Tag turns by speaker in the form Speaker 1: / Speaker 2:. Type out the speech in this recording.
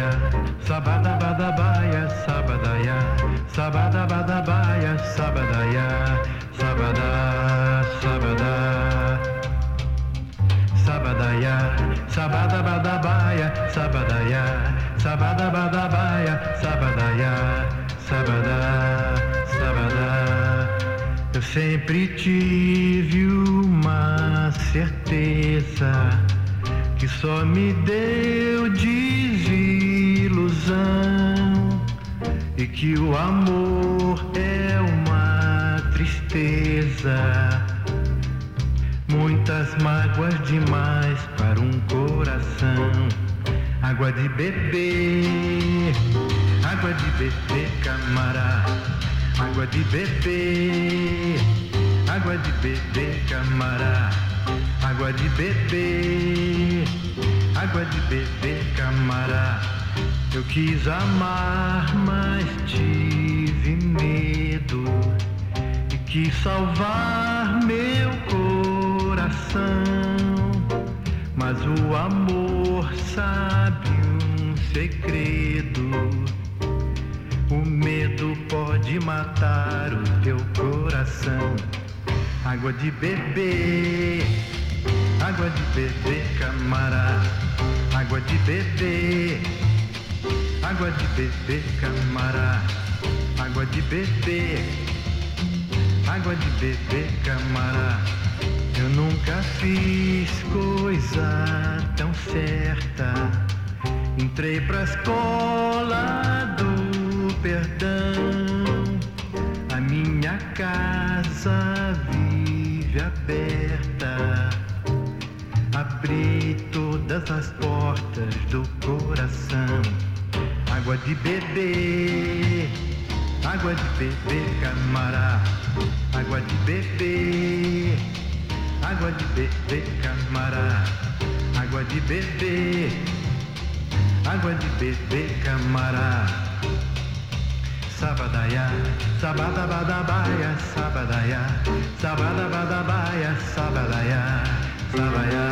Speaker 1: sabadabadabaia, sabadaia, sabadabadabaia, sabadaia, sabadá, sabadá, sabadaia, sabadabadabaia, sabadaia, sabadabadabaia, sabadaia, sabadá, sabadá. Eu sempre tive uma certeza que só me deu desilusão, e que o amor é uma tristeza, muitas mágoas demais para um coração. Água de beber, camará. Água de beber, camará. Água de beber, camará. Eu quis amar, mas tive medo, e quis salvar meu coração. Mas o amor sabe um segredo: o medo pode matar o teu coração. Água de beber, camará. Água de beber, camará. Água de beber, camará. Eu nunca fiz coisa tão certa. Entrei pra escola do perdão. A minha casa vive aberta. Abri todas as portas do coração. Água de beber, camará. Água de beber, camará. Água de beber, camará. Sabadaia, sabadabadabaia, sabadaia, sabadabadabaia, sabadaia, sabadaia.